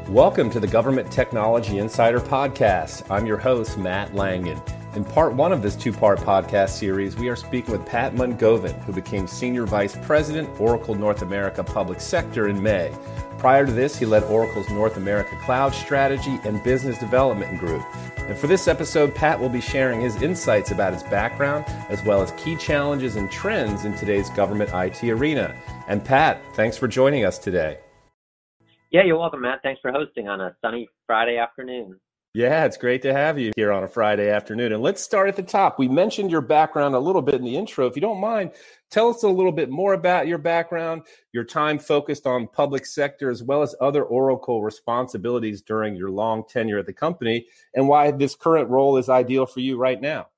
Welcome to the Government Technology Insider Podcast. I'm your host, Matt Langen. In part one of this two-part podcast series, we are speaking with Pat Mungovin, who became Senior Vice President, Oracle North America Public Sector in May. Prior to this, he led Oracle's North America Cloud Strategy and Business Development Group. And for this episode, Pat will be sharing his insights about his background, as well as key challenges and trends in today's government IT arena. And Pat, thanks for joining us today. Yeah, you're welcome, Matt. Thanks for hosting on a sunny Friday afternoon. Yeah, it's great to have you here on a Friday afternoon. And let's start at the top. We mentioned your background a little bit in the intro. If you don't mind, tell us a little bit more about your background, your time focused on public sector, as well as other Oracle responsibilities during your long tenure at the company, and why this current role is ideal for you right now.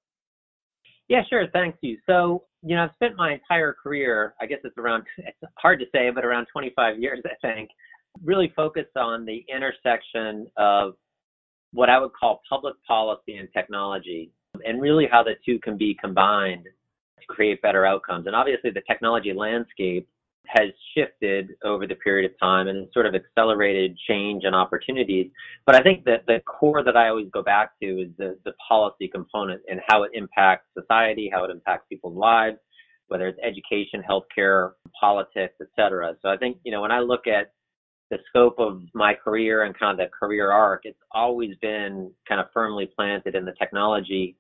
Yeah, sure. Thank you. So, I've spent my entire career, I guess it's hard to say, but around 25 years, I think, really focused on the intersection of what I would call public policy and technology, and really how the two can be combined to create better outcomes. And obviously the technology landscape has shifted over the period of time and sort of accelerated change and opportunities. But I think that the core that I always go back to is the policy component and how it impacts society, how it impacts people's lives, whether it's education, healthcare, politics, et cetera. So I think, when I look at the scope of my career and kind of the career arc, it's always been kind of firmly planted in the technology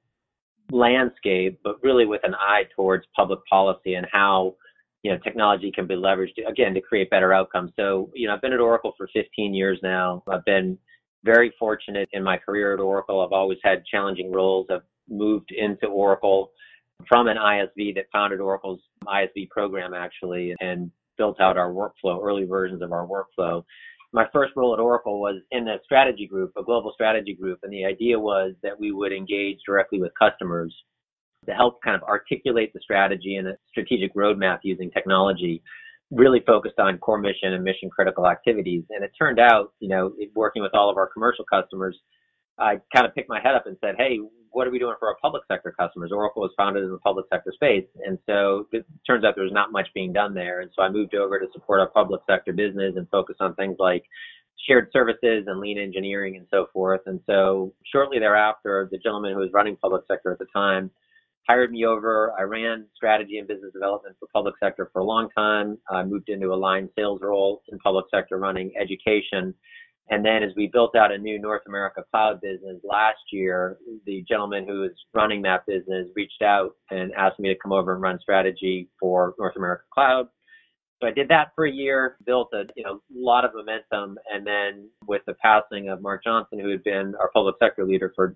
landscape, but really with an eye towards public policy and how, technology can be leveraged, again, to create better outcomes. So, I've been at Oracle for 15 years now. I've been very fortunate in my career at Oracle. I've always had challenging roles. I've moved into Oracle from an ISV that founded Oracle's ISV program, actually, and built out our workflow, early versions of our workflow. My first role at Oracle was in a strategy group, a global strategy group. And the idea was that we would engage directly with customers to help kind of articulate the strategy and a strategic roadmap using technology, really focused on core mission and mission critical activities. And it turned out, working with all of our commercial customers, I kind of picked my head up and said, hey, what are we doing for our public sector customers? Oracle was founded in the public sector space. And so it turns out there's not much being done there. And so I moved over to support our public sector business and focus on things like shared services and lean engineering and so forth. And so shortly thereafter, the gentleman who was running public sector at the time hired me over. I ran strategy and business development for public sector for a long time. I moved into a line sales role in public sector running education. And then as we built out a new North America cloud business last year, the gentleman who was running that business reached out and asked me to come over and run strategy for North America Cloud. So I did that for a year, built a lot of momentum. And then with the passing of Mark Johnson, who had been our public sector leader for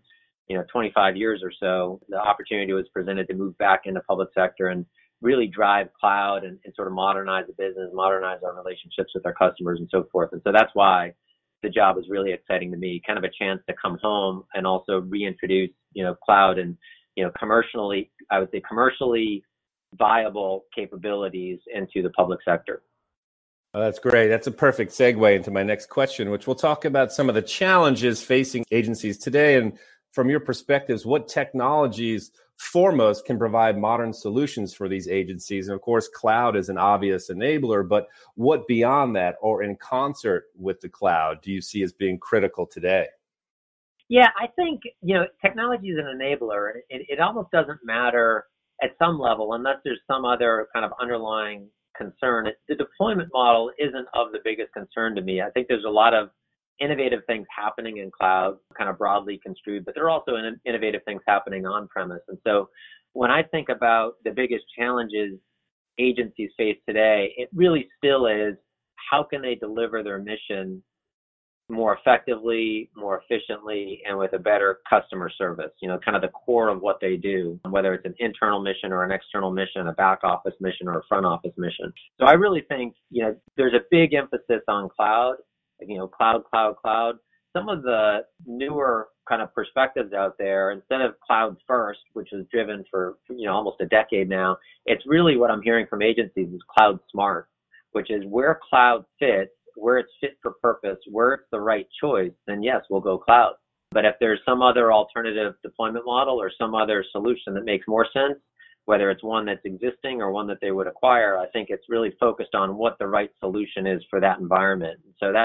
25 years or so, the opportunity was presented to move back into public sector and really drive cloud and sort of modernize the business, modernize our relationships with our customers and so forth. And so that's why the job is really exciting to me, kind of a chance to come home and also reintroduce, cloud and, commercially viable capabilities into the public sector. Oh, that's great. That's a perfect segue into my next question, which we'll talk about some of the challenges facing agencies today. And from your perspectives, what technologies foremost can provide modern solutions for these agencies? And of course, cloud is an obvious enabler, but what beyond that or in concert with the cloud do you see as being critical today? Yeah, I think, technology is an enabler. It almost doesn't matter at some level unless there's some other kind of underlying concern. The deployment model isn't of the biggest concern to me. I think there's a lot of innovative things happening in cloud, kind of broadly construed, but there are also innovative things happening on-premise. And so when I think about the biggest challenges agencies face today, it really still is how can they deliver their mission more effectively, more efficiently, and with a better customer service, kind of the core of what they do, whether it's an internal mission or an external mission, a back office mission or a front office mission. So I really think, there's a big emphasis on cloud. Cloud. Some of the newer kind of perspectives out there, instead of cloud first, which was driven for, almost a decade now, it's really what I'm hearing from agencies is cloud smart, which is where cloud fits, where it's fit for purpose, where it's the right choice, then yes, we'll go cloud. But if there's some other alternative deployment model or some other solution that makes more sense, whether it's one that's existing or one that they would acquire, I think it's really focused on what the right solution is for that environment. So that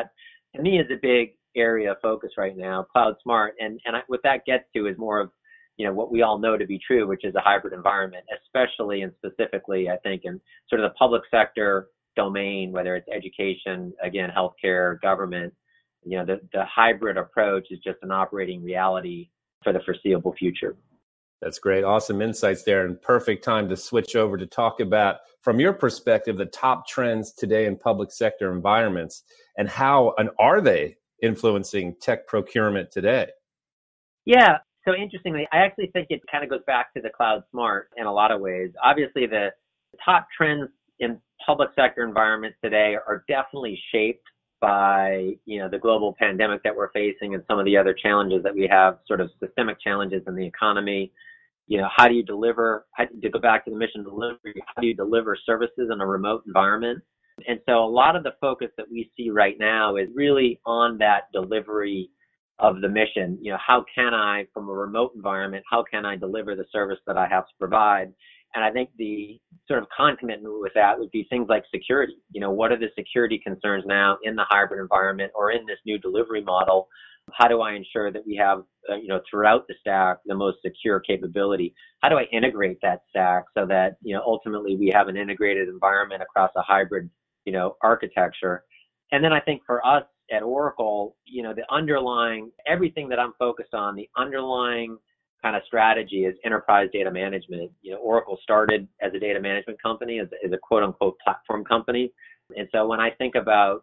to me is a big area of focus right now, Cloud Smart. What that gets to is more of, what we all know to be true, which is a hybrid environment, especially and specifically, I think, in sort of the public sector domain, whether it's education, again, healthcare, government. The hybrid approach is just an operating reality for the foreseeable future. That's great. Awesome insights there, and perfect time to switch over to talk about, from your perspective, the top trends today in public sector environments and how and are they influencing tech procurement today? Yeah. So interestingly, I actually think it kind of goes back to the Cloud Smart in a lot of ways. Obviously, the top trends in public sector environments today are definitely shaped by, the global pandemic that we're facing and some of the other challenges that we have, sort of systemic challenges in the economy. How do you deliver, to go back to the mission delivery, how do you deliver services in a remote environment? And so a lot of the focus that we see right now is really on that delivery of the mission. How can I, from a remote environment, how can I deliver the service that I have to provide? And I think the sort of concomitant with that would be things like security. What are the security concerns now in the hybrid environment or in this new delivery model? How do I ensure that we have, throughout the stack, the most secure capability? How do I integrate that stack so that, ultimately we have an integrated environment across a hybrid, architecture? And then I think for us at Oracle, the underlying, everything that I'm focused on, the underlying kind of strategy is enterprise data management. Oracle started as a data management company, as a quote unquote platform company. And so when I think about,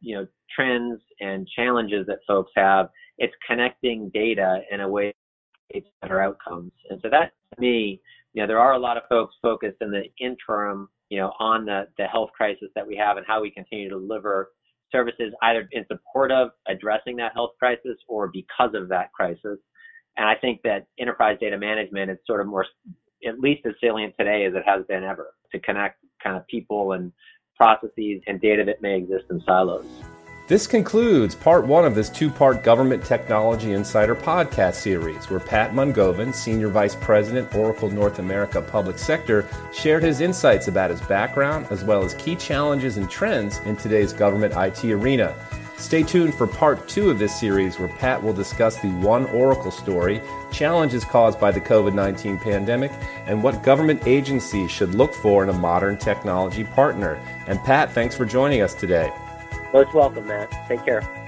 trends and challenges that folks have, it's connecting data in a way to better outcomes. And so that, to me, there are a lot of folks focused in the interim, on the health crisis that we have and how we continue to deliver services either in support of addressing that health crisis or because of that crisis. And I think that enterprise data management is sort of more, at least as salient today as it has been ever, to connect kind of people and processes and data that may exist in silos. This concludes part one of this two-part Government Technology Insider podcast series, where Pat Mungovin, Senior Vice President, Oracle North America Public Sector, shared his insights about his background as well as key challenges and trends in today's government IT arena. Stay tuned for part two of this series, where Pat will discuss the One Oracle story, challenges caused by the COVID-19 pandemic, and what government agencies should look for in a modern technology partner. And Pat, thanks for joining us today. Most welcome, Matt. Take care.